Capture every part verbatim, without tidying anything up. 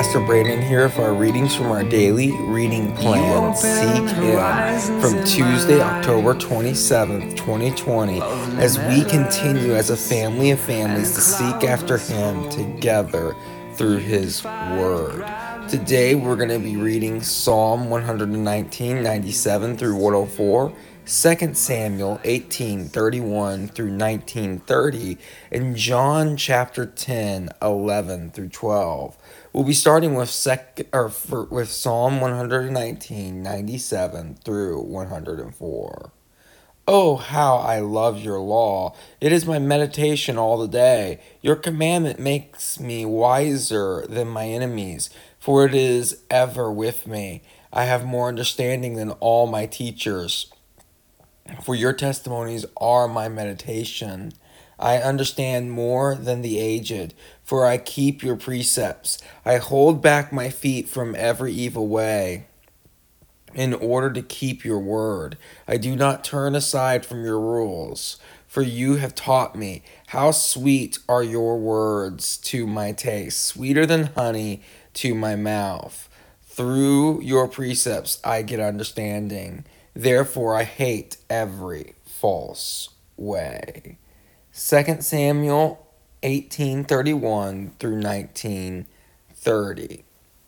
Pastor Brandon here for our readings from our daily reading plan, Seek Him, from Tuesday, October twenty-seventh, twenty twenty, as we continue as a family of families to seek after Him together through His Word. Today we're going to be reading Psalm one nineteen, ninety-seven through one oh four, Second Samuel eighteen, thirty-one through nineteen thirty, and John chapter ten, eleven through twelve. We'll be starting with sec or for, with Psalm one nineteen, ninety-seven through one oh four. Oh, how I love your law. It is my meditation all the day. Your commandment makes me wiser than my enemies, for it is ever with me. I have more understanding than all my teachers, for your testimonies are my meditation. I understand more than the aged, for I keep your precepts. I hold back my feet from every evil way, in order to keep your word. I do not turn aside from your rules, for you have taught me. How sweet are your words to my taste, sweeter than honey to my mouth. Through your precepts I get understanding. Therefore I hate every false way. Second Samuel eighteen, thirty-one through nineteen thirty.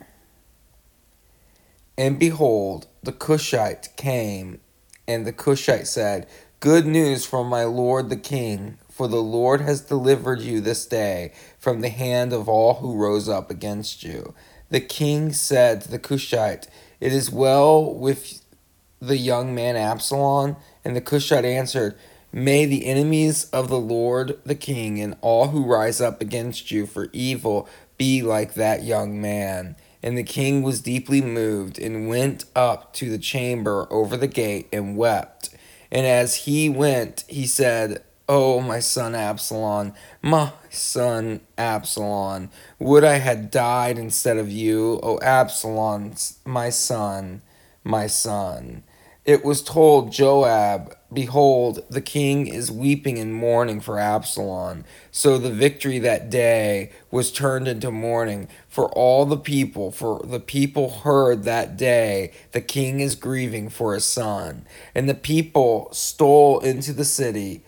And behold, the Cushite came, and the Cushite said, Good news from my lord the king, for the Lord has delivered you this day from the hand of all who rose up against you. The king said to the Cushite, It is well with the young man Absalom. And the Cushite answered, May the enemies of the Lord the king and all who rise up against you for evil be like that young man. And the king was deeply moved, and went up to the chamber over the gate, and wept. And as he went, he said, Oh, my son Absalom, my son Absalom, would I had died instead of you, O Absalom, my son, my son. It was told Joab, Behold, the king is weeping and mourning for Absalom. So the victory that day was turned into mourning for all the people, for the people heard that day, the king is grieving for his son. And the people stole into the city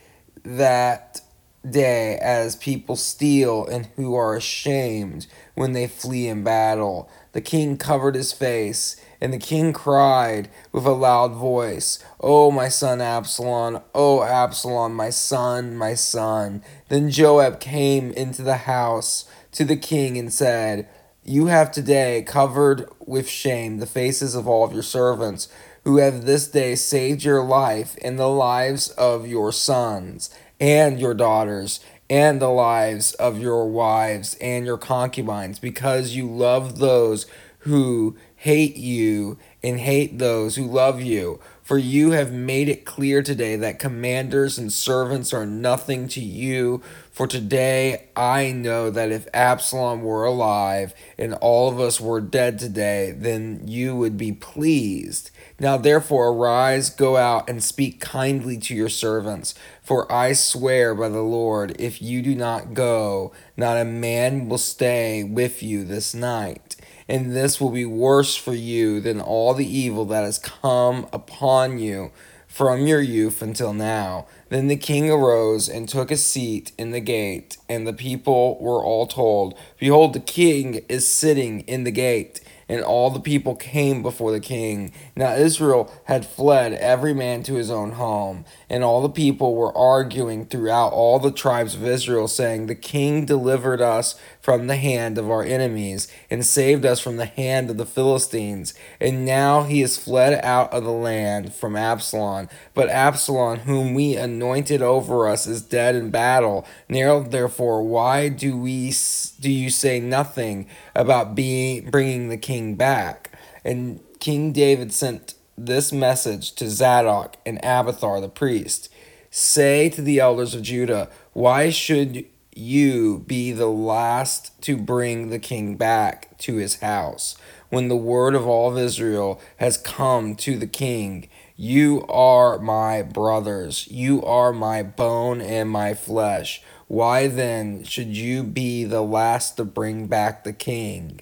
that day as people steal and who are ashamed when they flee in battle. The king covered his face, and the king cried with a loud voice, O my son Absalom, O Absalom, my son, my son. Then Joab came into the house to the king and said, You have today covered with shame the faces of all of your servants, who have this day saved your life and the lives of your sons and your daughters, and the lives of your wives and your concubines, because you love those who hate you and hate those who love you. For you have made it clear today that commanders and servants are nothing to you. For today I know that if Absalom were alive and all of us were dead today, then you would be pleased. Now therefore arise, go out, and speak kindly to your servants. For I swear by the Lord, if you do not go, not a man will stay with you this night. And this will be worse for you than all the evil that has come upon you from your youth until now. Then the king arose and took a seat in the gate, and the people were all told, Behold, the king is sitting in the gate. And all the people came before the king. Now Israel had fled every man to his own home. And all the people were arguing throughout all the tribes of Israel, saying, The king delivered us from the hand of our enemies, and saved us from the hand of the Philistines. And now he is fled out of the land from Absalom. But Absalom, whom we anointed over us, is dead in battle. Now therefore, why do we do you say nothing about being bringing the king back? And King David sent this message to Zadok and Abiathar the priest. Say to the elders of Judah, Why should you be the last to bring the king back to his house, when the word of all of Israel has come to the king? You are my brothers, you are my bone and my flesh. Why then should you be the last to bring back the king?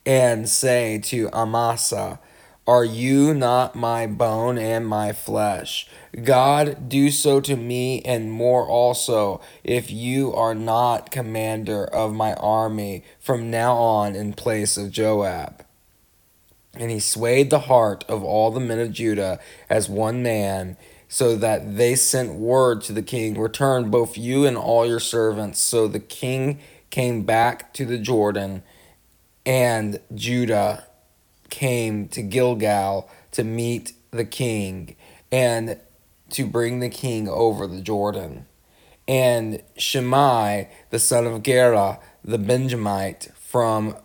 and say to Amasa, are you not my bone and my flesh? God, do so to me and more also, if you are not commander of my army from now on in place of Joab. And he swayed the heart of all the men of Judah as one man, so that they sent word to the king, return both you and all your servants. So the king came back to the Jordan, and Judah came to Gilgal to meet the king and to bring the king over the Jordan. And Shimei, the son of Gera, the Benjamite from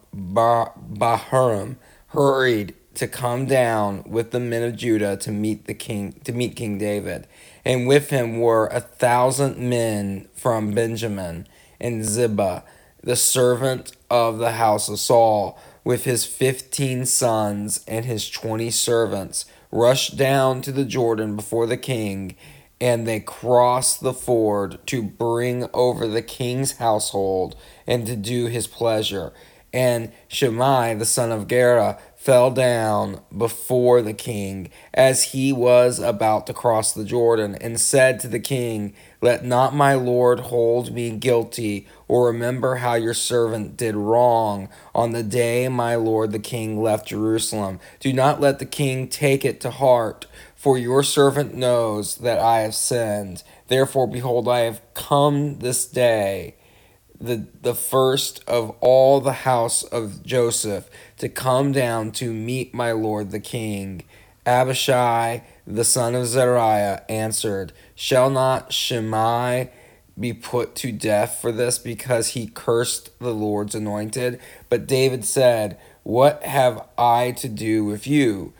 Bahurim, hurried to come down with the men of Judah to meet the king to meet King David. And with him were a thousand men from Benjamin, and Ziba, the servant of the house of Saul, with his fifteen sons and his twenty servants, rushed down to the Jordan before the king, and they crossed the ford to bring over the king's household and to do his pleasure. And Shimei, the son of Gera, fell down before the king as he was about to cross the Jordan, and said to the king, let not my lord hold me guilty, or remember how your servant did wrong on the day my lord the king left Jerusalem. Do not let the king take it to heart, for your servant knows that I have sinned. Therefore, behold, I have come this day, the the first of all the house of Joseph, to come down to meet my lord the king. Abishai, the son of Zeruiah, answered, shall not Shimei be put to death for this, because he cursed the Lord's anointed? But David said, what have I to do with you,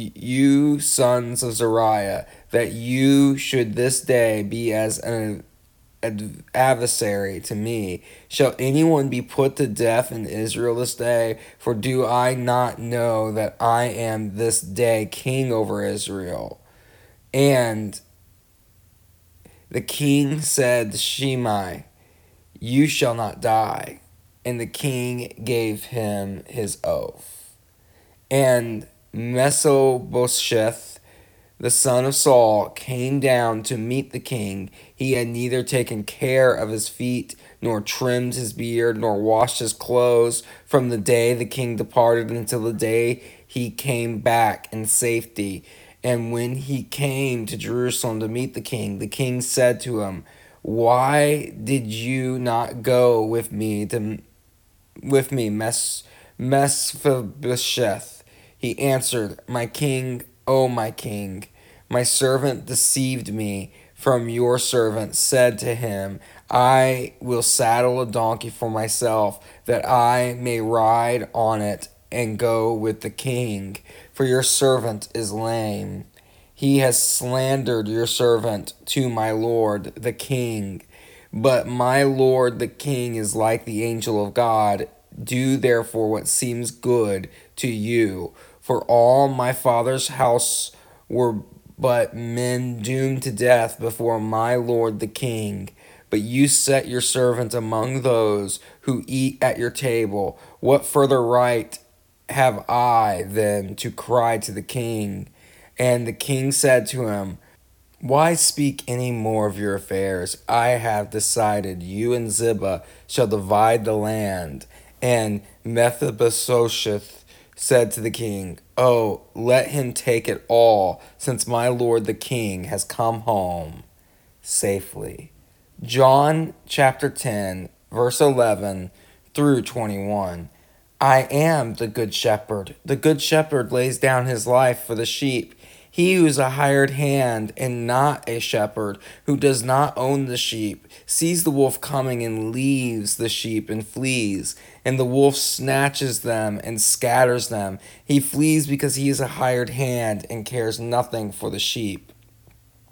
you sons of Zeruiah, that you should this day be as an adversary to me? Shall anyone be put to death in Israel this day? For do I not know that I am this day king over Israel? And the king said to Shimei, you shall not die. And the king gave him his oath. And Mephibosheth, the son of Saul, came down to meet the king. He had neither taken care of his feet, nor trimmed his beard, nor washed his clothes, from the day the king departed until the day he came back in safety. And when he came to Jerusalem to meet the king, the king said to him, why did you not go with me to with me, Mes- Mephibosheth? He answered, my king, O my king, my servant deceived me from your servant, said to him, I will saddle a donkey for myself, that I may ride on it and go with the king, for your servant is lame. He has slandered your servant to my lord the king. But my lord the king is like the angel of God. Do therefore what seems good to you. For all my father's house were but men doomed to death before my lord the king. But you set your servant among those who eat at your table. What further right have I then to cry to the king? And the king said to him, why speak any more of your affairs? I have decided you and Ziba shall divide the land. And Mephibosheth said to the king, oh, let him take it all, since my lord the king has come home safely. John chapter ten, verse eleven through twenty-one. I am the good shepherd. The good shepherd lays down his life for the sheep. He who is a hired hand and not a shepherd, who does not own the sheep, sees the wolf coming and leaves the sheep and flees. And the wolf snatches them and scatters them. He flees because he is a hired hand and cares nothing for the sheep.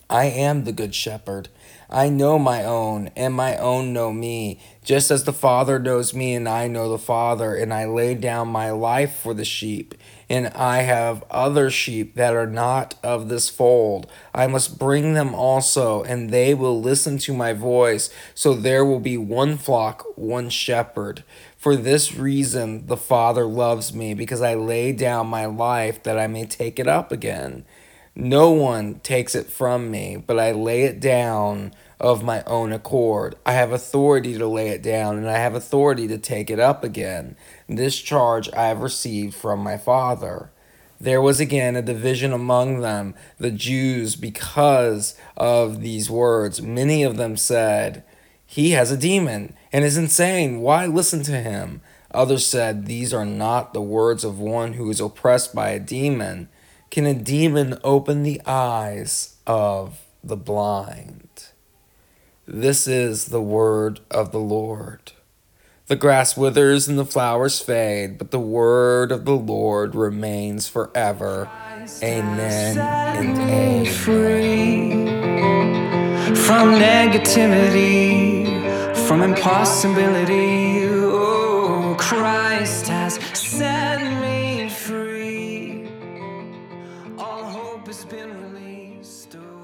I am the good shepherd. I know my own, and my own know me, just as the Father knows me, and I know the Father, and I lay down my life for the sheep. And I have other sheep that are not of this fold. I must bring them also, and they will listen to my voice. So there will be one flock, one shepherd. For this reason the Father loves me, because I lay down my life that I may take it up again. No one takes it from me, but I lay it down of my own accord. I have authority to lay it down, and I have authority to take it up again. This charge I have received from my Father. There was again a division among them, the Jews, because of these words. Many of them said, "He has a demon and is insane. Why listen to him?" Others said, "These are not the words of one who is oppressed by a demon. Can a demon open the eyes of the blind?" This is the word of the Lord. The grass withers and the flowers fade, but the word of the Lord remains forever. Amen and amen. Free from negativity, from impossibility. Oh, Christ has set me free. All hope has been released. Oh.